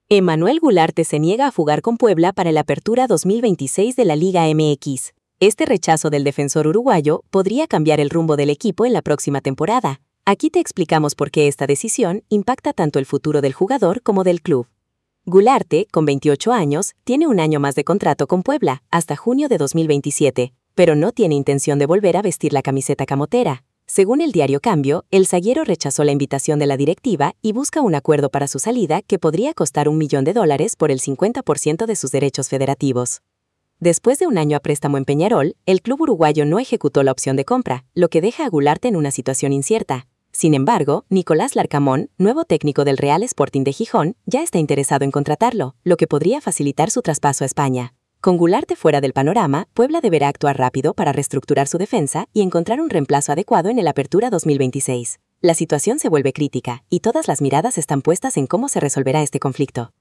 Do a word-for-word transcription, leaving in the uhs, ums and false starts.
Emanuel Gularte se niega a jugar con Puebla para el Apertura dos mil veintiséis de la Liga M X. Este rechazo del defensor uruguayo podría cambiar el rumbo del equipo en la próxima temporada. Aquí te explicamos por qué esta decisión impacta tanto el futuro del jugador como del club. Gularte, con veintiocho años, tiene un año más de contrato con Puebla, hasta junio de dos mil veintisiete, pero no tiene intención de volver a vestir la camiseta camotera. Según el diario Cambio, el zaguero rechazó la invitación de la directiva y busca un acuerdo para su salida que podría costar un millón de dólares por el cincuenta por ciento de sus derechos federativos. Después de un año a préstamo en Peñarol, el club uruguayo no ejecutó la opción de compra, lo que deja a Gularte en una situación incierta. Sin embargo, Nicolás Larcamón, nuevo técnico del Real Sporting de Gijón, ya está interesado en contratarlo, lo que podría facilitar su traspaso a España. Con Gularte fuera del panorama, Puebla deberá actuar rápido para reestructurar su defensa y encontrar un reemplazo adecuado en el Apertura dos mil veintiséis. La situación se vuelve crítica y todas las miradas están puestas en cómo se resolverá este conflicto.